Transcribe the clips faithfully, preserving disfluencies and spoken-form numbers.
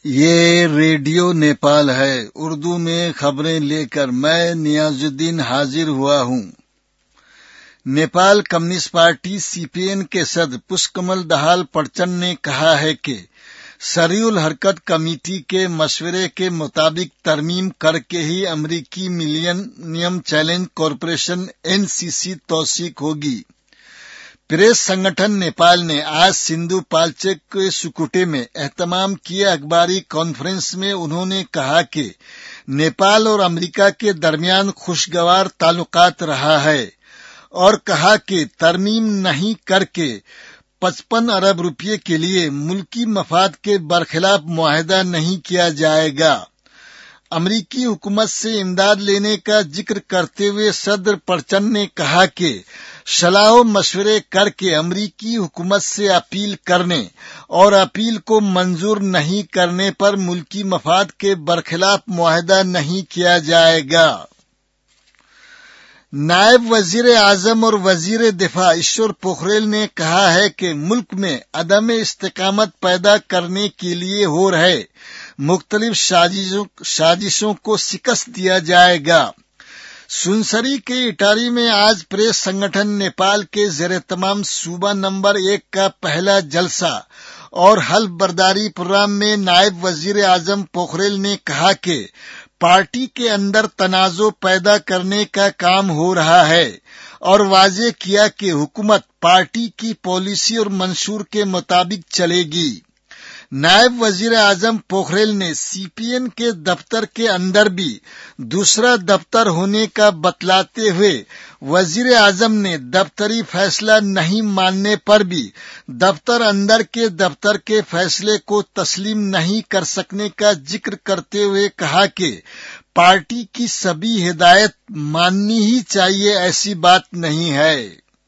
یہ ریڈیو نیپال ہے، اردو میں خبریں لے کر میں نیاز الدین حاضر ہوا ہوں۔ Nepal communist party C P N کے صدر پشپکمل دہال پرچنڈ نے کہا ہے کہ شرعی الحرکت کمیٹی کے مشورے کے مطابق ترمیم کر کے ہی امریکی millennium challenge corporation N C C توثیق ہوگی۔ پریس سنگٹھن نیپال نے آج سندھو پالچیک کے سکوٹے میں اہتمام کیا اخباری کانفرنس میں انہوں نے کہا کہ نیپال اور امریکہ کے درمیان خوشگوار تعلقات رہا ہے اور کہا کہ ترمیم نہیں کر کے پچپن ارب روپے کے لیے ملکی مفاد کے برخلاف معاہدہ نہیں کیا جائے گا۔ امریکی حکومت سے امداد لینے کا ذکر کرتے ہوئے صدر پرچنڈ نے کہا کہ صلاح و مشورے کر کے امریکی حکومت سے اپیل کرنے اور اپیل کو منظور نہیں کرنے پر ملکی مفاد کے برخلاف معاہدہ نہیں کیا جائے گا۔ نائب وزیر اعظم اور وزیر دفاع ایشور پوکھریل نے کہا ہے کہ ملک میں عدم استحکامات پیدا کرنے کے لیے ہو رہے مختلف سازشوں سازشوں کو شکست دیا جائے گا۔ سنسری کے اٹاری میں آج پریس سنگٹھن نیپال کے زیر اہتمام صوبہ نمبر ایک کا پہلا جلسہ اور حلف برداری پروگرام میں نائب وزیر اعظم پوکھریل نے کہا کہ پارٹی کے اندر تنازع پیدا کرنے کا کام ہو رہا ہے اور واضح کیا کہ حکومت پارٹی کی پالیسی اور منشور کے مطابق چلے گی۔ نائب وزیر اعظم پوکھریل نے سی پی این کے دفتر کے اندر بھی دوسرا دفتر ہونے کا بتلاتے ہوئے وزیر اعظم نے دفتری فیصلہ نہیں ماننے پر بھی دفتر اندر کے دفتر کے فیصلے کو تسلیم نہیں کر سکنے کا ذکر کرتے ہوئے کہا کہ پارٹی کی سبھی ہدایت ماننی ہی چاہیے، ایسی بات نہیں ہے۔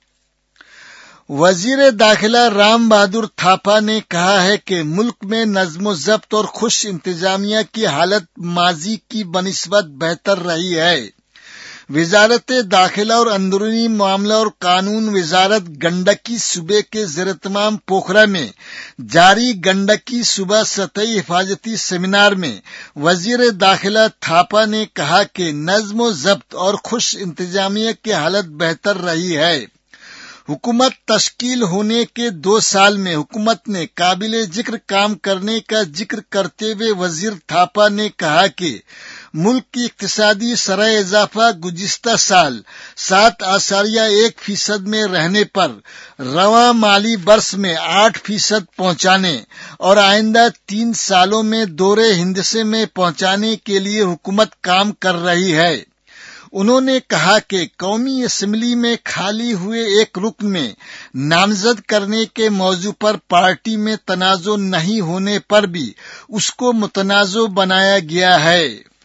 وزیر داخلہ رام بہادر تھاپا نے کہا ہے کہ ملک میں نظم و ضبط اور خوش انتظامیہ کی حالت ماضی کی بنسبت بہتر رہی ہے۔ وزارت داخلہ اور اندرونی معاملہ اور قانون وزارت گنڈکی صوبے کے زیر اہتمام پوکھرا میں جاری گنڈکی صوبہ سطحی حفاظتی سیمینار میں وزیر داخلہ تھاپا نے کہا کہ نظم و ضبط اور خوش انتظامیہ کی حالت بہتر رہی ہے۔ حکومت تشکیل ہونے کے دو سال میں حکومت نے قابل ذکر کام کرنے کا ذکر کرتے ہوئے وزیر تھاپا نے کہا کہ ملک کی اقتصادی شرح اضافہ گزشتہ سال سات اشاریہ ایک فیصد میں رہنے پر رواں مالی برس میں آٹھ فیصد پہنچانے اور آئندہ تین سالوں میں دورے ہندسے میں پہنچانے کے لیے حکومت کام کر رہی ہے۔ انہوں نے کہا کہ قومی اسمبلی میں خالی ہوئے ایک رکن میں نامزد کرنے کے موضوع پر پارٹی میں تنازع نہیں ہونے پر بھی اس کو متنازع بنایا گیا ہے۔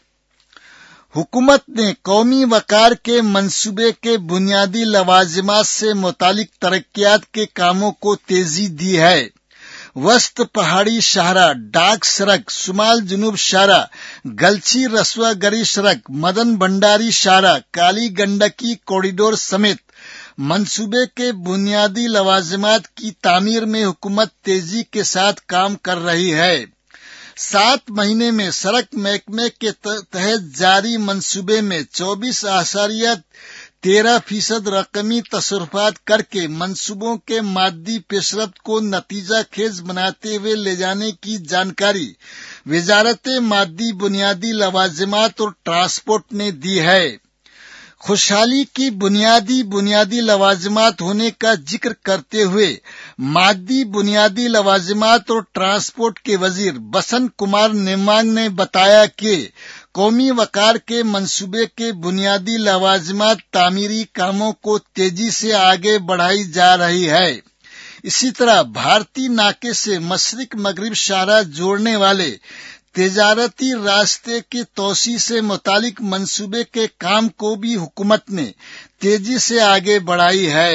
حکومت نے قومی وقار کے منصوبے کے بنیادی لوازمات سے متعلق ترقیات کے کاموں کو تیزی دی ہے۔ وسط پہاڑی شاہراہ، ڈاک سڑک، شمال جنوب شاہراہ، گلچی رسوا گری سڑک، مدن بھنڈاری شاہراہ، کالی گنڈکی کوریڈور سمیت منصوبے کے بنیادی لوازمات کی تعمیر میں حکومت تیزی کے ساتھ کام کر رہی ہے۔ سات مہینے میں سڑک محکمے کے تحت جاری منصوبے میں چوبیس اشاریہ تیرہ فیصد رقمی تصرفات کر کے منصوبوں کے مادی پیش رفت کو نتیجہ خیز بناتے ہوئے لے جانے کی جانکاری وزارت مادی بنیادی لوازمات اور ٹرانسپورٹ نے دی ہے۔ خوشحالی کی بنیادی بنیادی لوازمات ہونے کا ذکر کرتے ہوئے مادی بنیادی لوازمات اور ٹرانسپورٹ کے وزیر بسنت کمار نیمانگ نے بتایا کہ قومی وقار کے منصوبے کے بنیادی لوازمات تعمیری کاموں کو تیزی سے آگے بڑھائی جا رہی ہے۔ اسی طرح بھارتی ناکے سے مشرق مغرب شاہراہ جوڑنے والے تجارتی راستے کی توسیع سے متعلق منصوبے کے کام کو بھی حکومت نے تیزی سے آگے بڑھائی ہے۔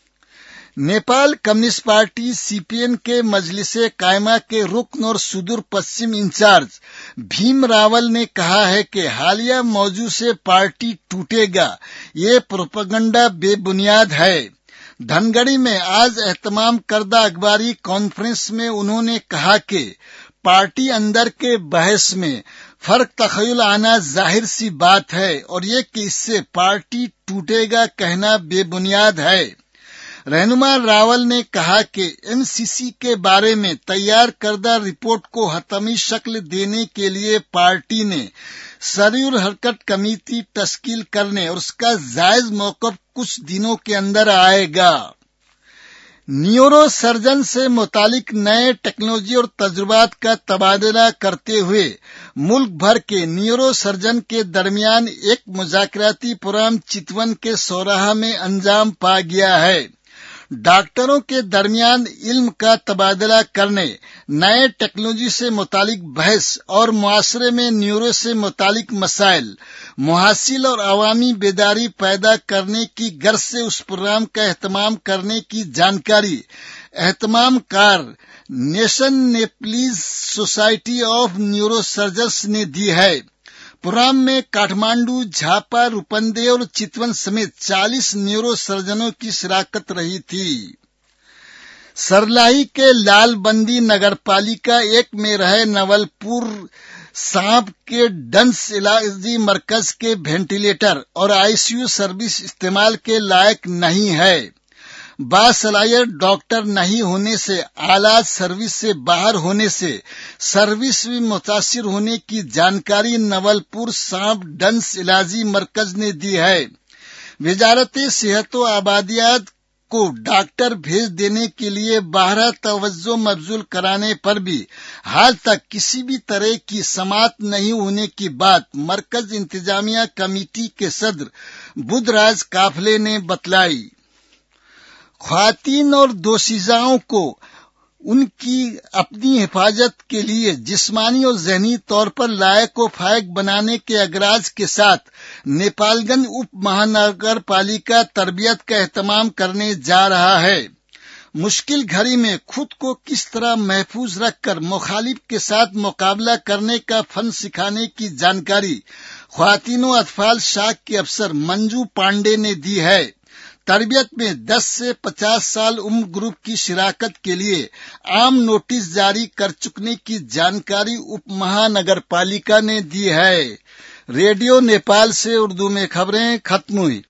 Nepal communist party C P N کے مجلس قائمہ کے رکن اور سدور پشچم انچارج بھیم راول نے کہا ہے کہ حالیہ موضوع سے پارٹی ٹوٹے گا، یہ پروپیگنڈا بے بنیاد ہے۔ دھنگڑی میں آج اہتمام کردہ اخباری کانفرنس میں انہوں نے کہا کہ پارٹی اندر کے بحث میں فرق تخیل آنا ظاہر سی بات ہے اور یہ کہ اس سے پارٹی ٹوٹے گا کہنا بے بنیاد ہے۔ رہنما راول نے کہا کہ ایم سی سی کے بارے میں تیار کردہ رپورٹ کو حتمی شکل دینے کے لیے پارٹی نے سری الحرکت کمیٹی تشکیل کرنے اور اس کا جائز موقف کچھ دنوں کے اندر آئے گا۔ نیورو سرجن سے متعلق نئے ٹیکنالوجی اور تجربات کا تبادلہ کرتے ہوئے ملک بھر کے نیورو سرجن کے درمیان ایک مذاکراتی پروگرام چتون کے سوراہا میں انجام پا گیا ہے۔ ڈاکٹروں کے درمیان علم کا تبادلہ کرنے، نئے ٹیکنالوجی سے متعلق بحث اور معاشرے میں نیورو سے متعلق مسائل محصل اور عوامی بیداری پیدا کرنے کی غرض سے اس پروگرام کا اہتمام کرنے کی جانکاری اہتمام کار نیشن Nepalese society of neuro surgeons نے دی ہے۔ پروگرام میں کاٹھمانڈو، جھاپا، روپندے اور چتون سمیت چالیس نیورو سرجنوں کی شراکت رہی تھی۔ سرلاہی کے لال بندی نگر پالیکا ایک میں رہے نول پور سانپ کے ڈنس علاجی مرکز کے وینٹیلیٹر اور آئی سی یو سروس استعمال کے لائق نہیں ہے۔ باصلاحیت ڈاکٹر نہیں ہونے سے، آلات سروس سے باہر ہونے سے سروس بھی متاثر ہونے کی جانکاری نول پور سانپ ڈنس علاجی مرکز نے دی ہے۔ وزارت صحت و آبادیات کو ڈاکٹر بھیج دینے کے لیے باہر توجہ مبذول کرانے پر بھی حال تک کسی بھی طرح کی سماعت نہیں ہونے کی بات مرکز انتظامیہ کمیٹی کے صدر بدھ راج کافلے نے بتلائی۔ خواتین اور دوشیزاؤں کو ان کی اپنی حفاظت کے لیے جسمانی اور ذہنی طور پر لائق و فائق بنانے کے اغراض کے ساتھ نیپال گنج اپ مہانگر پالیکا تربیت کا اہتمام کرنے جا رہا ہے۔ مشکل گھڑی میں خود کو کس طرح محفوظ رکھ کر مخالف کے ساتھ مقابلہ کرنے کا فن سکھانے کی جانکاری خواتین و اطفال شاخ کے افسر منجو پانڈے نے دی ہے۔ تربیت میں دس سے پچاس سال عمر گروپ کی شراکت کے لیے عام نوٹس جاری کر چکنے کی جانکاری اپ مہانگر پالیکا نے دی ہے۔ ریڈیو نیپال سے اردو میں خبریں ختم ہوئی۔